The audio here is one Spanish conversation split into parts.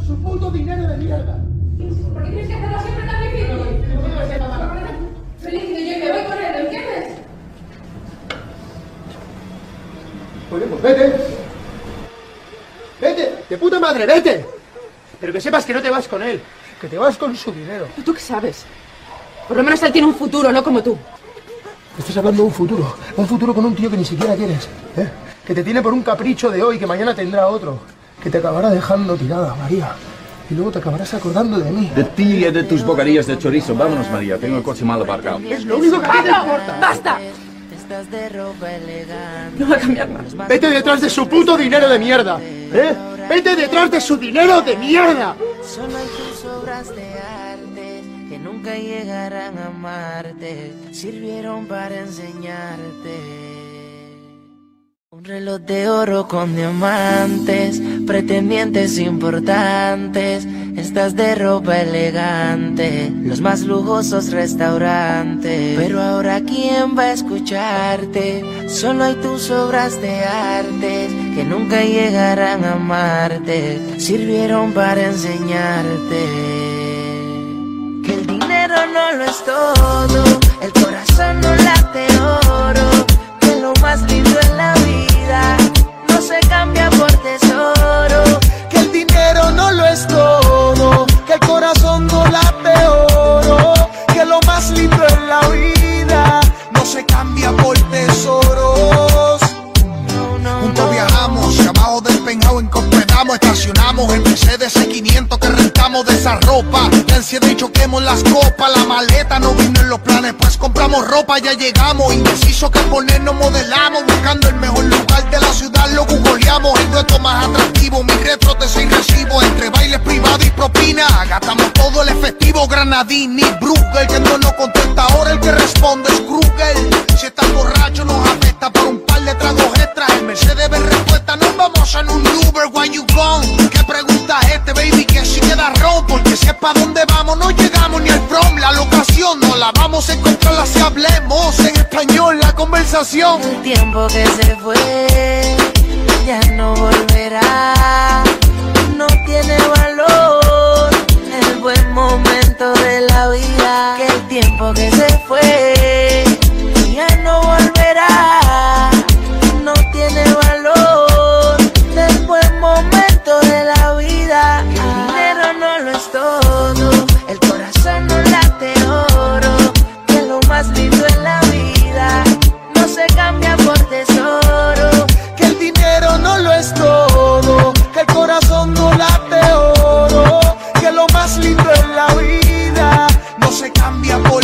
Su puto dinero de mierda. ¿Por qué tienes que hacerlo siempre tan difícil? Feliz, yo me voy con él, ¿lo entiendes? Oye, pues vete. Vete, de puta madre, vete. Pero que sepas que no te vas con él, que te vas con su dinero. ¿Tú qué sabes? Por lo menos él tiene un futuro, no como tú. Estás hablando de un futuro con un tío que ni siquiera quieres, ¿eh? Que te tiene por un capricho de hoy, que mañana tendrá otro, que te acabará dejando tirada, María. Y luego te acabarás acordando de mí. De ti y de tus bocadillas de chorizo. Vámonos, María, tengo el coche mal aparcado. Es lo único que a ti te importa. ¡Basta! No va a cambiar nada. Vete detrás de su puto dinero de mierda, ¿eh? Vete detrás de su dinero de mierda. Solo hay tus obras de arte que nunca llegarán a amarte, sirvieron para enseñarte. Un reloj de oro con diamantes, pretendientes importantes, estás de ropa elegante, los más lujosos restaurantes. Pero ahora ¿quién va a escucharte? Solo hay tus obras de arte que nunca llegarán a amarte, sirvieron para enseñarte que el dinero no lo es todo, el corazón no late oro, que lo más lindo en la vida no se cambia por tesoro, Que el dinero no lo es todo, que el corazón no late oro, que lo más lindo en la vida no se cambia por tesoros. Juntos viajamos y abajo del penthouse encompedamos, estacionamos el Mercedes C500 que rentamos de esa ropa. La ansiedad y choquemos las copas, la maleta no vino en los planes, pues compramos ropa, ya llegamos. Indeciso que ponernos modelamos, buscando el mejor lugar de la ciudad, lo googleamos. El dueto más atractivo, mi retro de 6 recibos, entre bailes privados y propina, gastamos todo el efectivo. Granadín y Bruegel, que no nos contesta ahora, el que responde es Krugel. Si estás borracho nos afecta por un par de tragos extras, el Mercedes ve respuesta, nos vamos en un Uber, why you gone? ¿Qué pregunta este, baby? Que si queda ron, porque si es pa' dónde vamos no llegamos ni al prom. La locación no la vamos a encontrar, si hablemos en español la conversación. el tiempo que se fue ya no volverá, no tiene valor el buen momento de la vida, que el tiempo que se fue ya no volverá, no tiene valor el buen momento de la vida. El dinero no lo es todo, el corazón no late oro, que lo más lindo en la vida no se cambia por tesoro. Que el dinero no lo es todo, que el corazón no late oro, que lo más lindo en la vida no se cambia por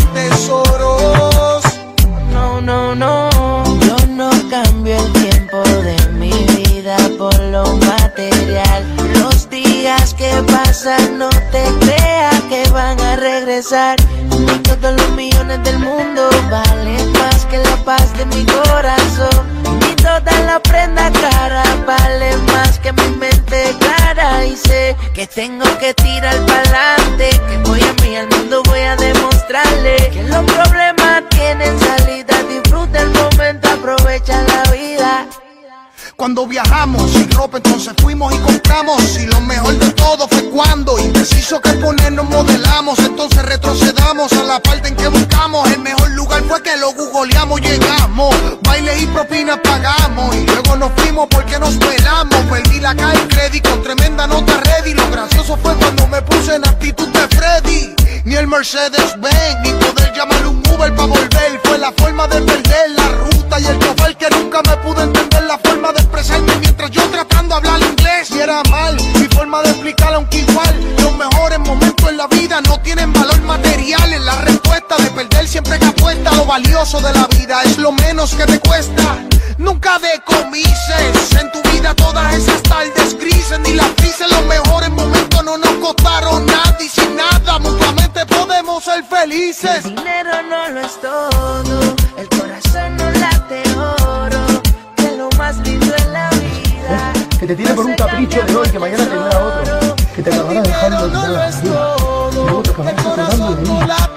tesoros. No, no, no, yo no cambio el tiempo de mi vida por lo material. Los días que pasan no te creas que van a regresar, ni todos los millones del mundo valen más que la paz de mi corazón, ni toda la prenda cara vale más que mi mente clara. Y sé que tengo que tirar pa'lante, que voy a mí al mundo, voy a demostrarle que los problemas tienen salida. Disfruta el momento, aprovecha la vida. Cuando viajamos sin ropa entonces fuimos y compramos, y lo mejor de todo fue cuando indeciso que ponernos modelamos, entonces retrocedamos a la parte en que buscamos. El mejor lugar fue que lo googleamos, llegamos, bailes y propinas pagamos, y luego nos fuimos porque nos pelamos. Perdí la calle crédito con tremenda nota ready, lo gracioso fue cuando me puse en actitud de Freddy. Ni el Mercedes Benz, ni poder llamar un Uber pa' volver, fue la forma de perder la ruta y el chofer que nunca me pudo entender la forma de expresarme mientras yo tratando de hablar inglés. Y era mal mi forma de explicar, aunque igual los mejores momentos en la vida no tienen valor material. En la respuesta de perder siempre que apuesta, lo valioso de la vida es lo menos que te cuesta. Nunca decomises en tu vida todas esas tardes grises, ni las grises. Los mejores momentos no nos costaron nada, y sin nada mutuamente podemos ser felices. El dinero no lo es todo, el corazón no late oro, que lo más lindo en la vida Que te tiene por un capricho de hoy, que mañana tendrá otro, que te acabará dejando tirada, María. Y luego te acabarás acordando de mí.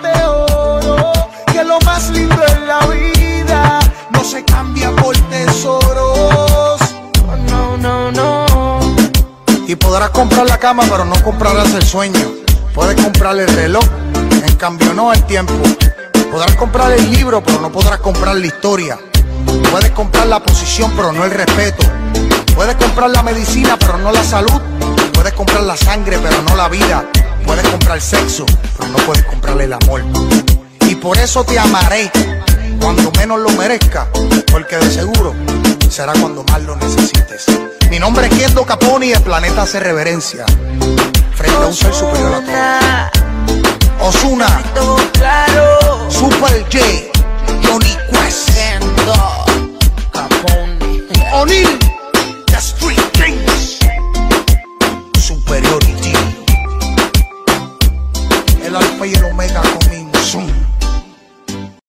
Que lo más lindo en la vida no se cambia por tesoros. no, no, no. Y podrás comprar la cama, pero no comprarás el sueño. Puedes comprar el reloj, en cambio no el tiempo. Podrás comprar el libro, pero no podrás comprar la historia. Puedes comprar la posición, pero no el respeto. Puedes comprar la medicina, pero no la salud. Puedes comprar la sangre, pero no la vida. Puedes comprar sexo, pero no puedes comprar el amor. Y por eso te amaré cuando menos lo merezca, porque de seguro será cuando más lo necesites. Mi nombre es Kendo Capone y el planeta hace reverencia frente a un ser superior a todo. Ozuna, Super J, Johnny